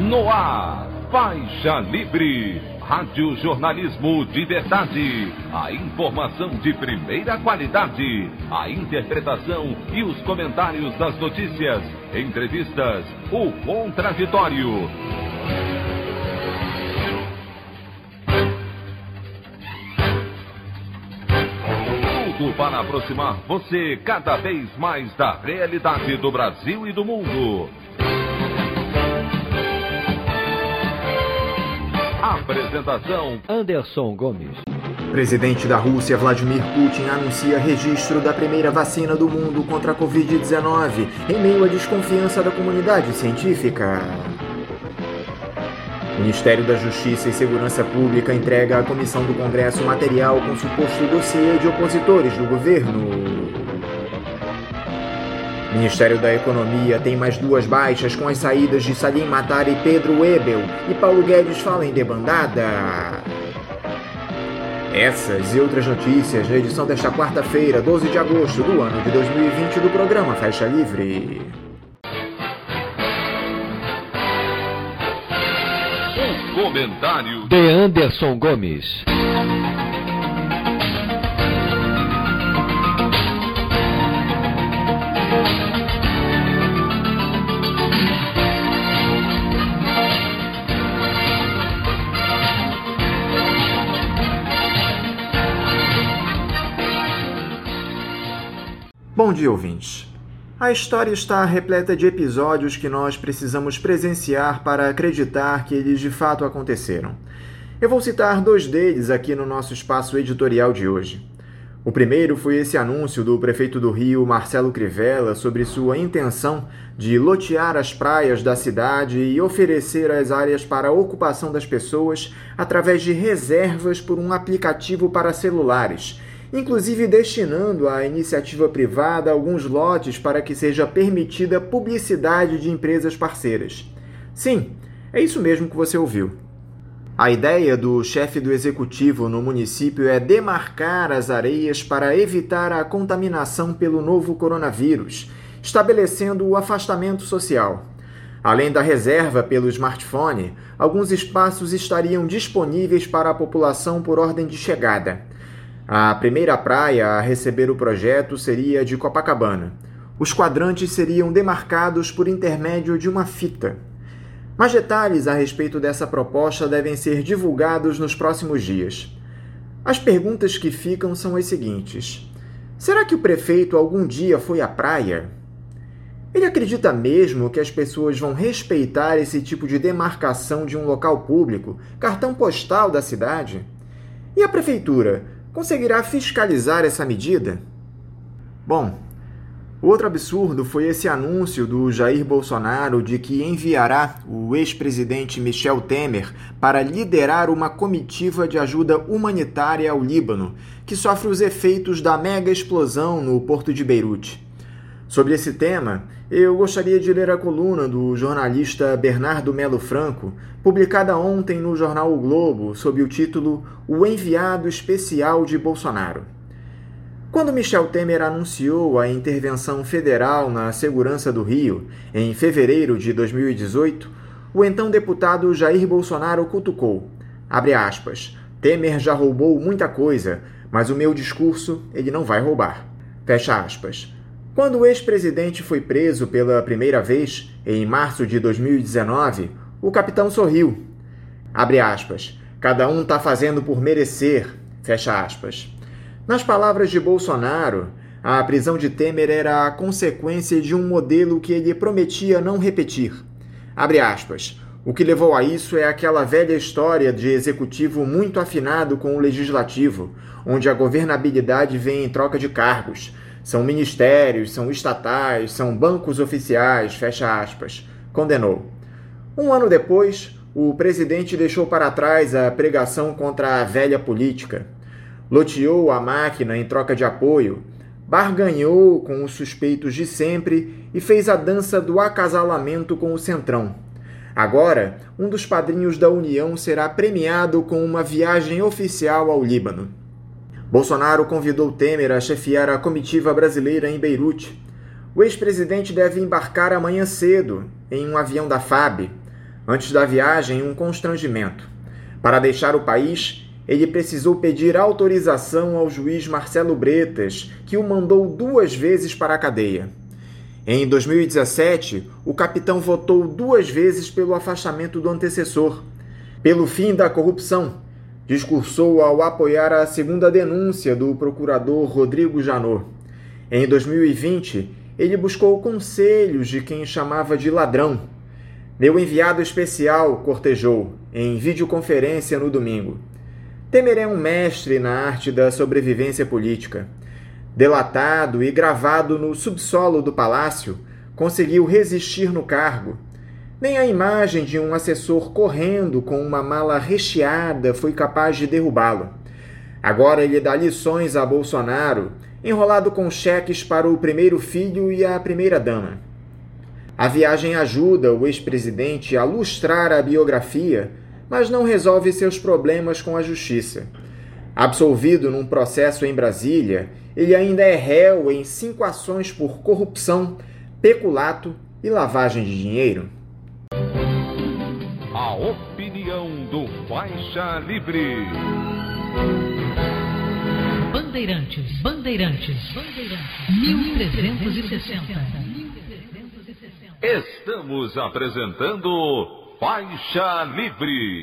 No ar, Faixa Livre, rádio jornalismo de verdade, a informação de primeira qualidade, a interpretação e os comentários das notícias, entrevistas, o contraditório. Tudo para aproximar você cada vez mais da realidade do Brasil e do mundo. Apresentação: Anderson Gomes. Presidente da Rússia, Vladimir Putin, anuncia registro da primeira vacina do mundo contra a Covid-19, em meio à desconfiança da comunidade científica. Ministério da Justiça e Segurança Pública entrega à Comissão do Congresso material com suposto dossiê de opositores do governo. Ministério da Economia tem mais 2 baixas com as saídas de Salim Matar e Pedro Ebel, e Paulo Guedes fala em debandada. Essas e outras notícias na edição desta quarta-feira, 12 de agosto do ano de 2020 do programa Faixa Livre. O comentário de Anderson Gomes. Bom dia, ouvintes. A história está repleta de episódios que nós precisamos presenciar para acreditar que eles de fato aconteceram. Eu vou citar 2 deles aqui no nosso espaço editorial de hoje. O primeiro foi esse anúncio do prefeito do Rio, Marcelo Crivella, sobre sua intenção de lotear as praias da cidade e oferecer as áreas para a ocupação das pessoas através de reservas por um aplicativo para celulares, inclusive destinando à iniciativa privada alguns lotes para que seja permitida publicidade de empresas parceiras. Sim, é isso mesmo que você ouviu. A ideia do chefe do executivo no município é demarcar as areias para evitar a contaminação pelo novo coronavírus, estabelecendo o afastamento social. Além da reserva pelo smartphone, alguns espaços estariam disponíveis para a população por ordem de chegada. A primeira praia a receber o projeto seria de Copacabana. Os quadrantes seriam demarcados por intermédio de uma fita. Mais detalhes a respeito dessa proposta devem ser divulgados nos próximos dias. As perguntas que ficam são as seguintes: será que o prefeito algum dia foi à praia? Ele acredita mesmo que as pessoas vão respeitar esse tipo de demarcação de um local público, cartão postal da cidade? E a prefeitura conseguirá fiscalizar essa medida? Bom, o outro absurdo foi esse anúncio do Jair Bolsonaro de que enviará o ex-presidente Michel Temer para liderar uma comitiva de ajuda humanitária ao Líbano, que sofre os efeitos da mega explosão no porto de Beirute. Sobre esse tema, eu gostaria de ler a coluna do jornalista Bernardo Melo Franco, publicada ontem no jornal O Globo, sob o título O Enviado Especial de Bolsonaro. Quando Michel Temer anunciou a intervenção federal na segurança do Rio, em fevereiro de 2018, o então deputado Jair Bolsonaro cutucou, abre aspas, Temer já roubou muita coisa, mas o meu discurso ele não vai roubar, fecha aspas. Quando o ex-presidente foi preso pela primeira vez, em março de 2019, o capitão sorriu. Abre aspas. Cada um tá fazendo por merecer. Fecha aspas. Nas palavras de Bolsonaro, a prisão de Temer era a consequência de um modelo que ele prometia não repetir. Abre aspas. O que levou a isso é aquela velha história de executivo muito afinado com o legislativo, onde a governabilidade vem em troca de cargos. São ministérios, são estatais, são bancos oficiais, fecha aspas, condenou. 1 ano depois, o presidente deixou para trás a pregação contra a velha política, loteou a máquina em troca de apoio, barganhou com os suspeitos de sempre e fez a dança do acasalamento com o Centrão. Agora, um dos padrinhos da União será premiado com uma viagem oficial ao Líbano. Bolsonaro convidou Temer a chefiar a comitiva brasileira em Beirute. O ex-presidente deve embarcar amanhã cedo, em um avião da FAB. Antes da viagem, um constrangimento. Para deixar o país, ele precisou pedir autorização ao juiz Marcelo Bretas, que o mandou 2 vezes para a cadeia. Em 2017, o capitão votou 2 vezes pelo afastamento do antecessor. Pelo fim da corrupção, discursou ao apoiar a segunda denúncia do procurador Rodrigo Janot. Em 2020, ele buscou conselhos de quem chamava de ladrão. Meu enviado especial cortejou, em videoconferência no domingo. Temer é um mestre na arte da sobrevivência política. Delatado e gravado no subsolo do palácio, conseguiu resistir no cargo. Nem a imagem de um assessor correndo com uma mala recheada foi capaz de derrubá-lo. Agora ele dá lições a Bolsonaro, enrolado com cheques para o primeiro filho e a primeira-dama. A viagem ajuda o ex-presidente a lustrar a biografia, mas não resolve seus problemas com a justiça. Absolvido num processo em Brasília, ele ainda é réu em 5 ações por corrupção, peculato e lavagem de dinheiro. A opinião do Faixa Livre. Bandeirantes, 1360. Estamos apresentando Faixa Livre.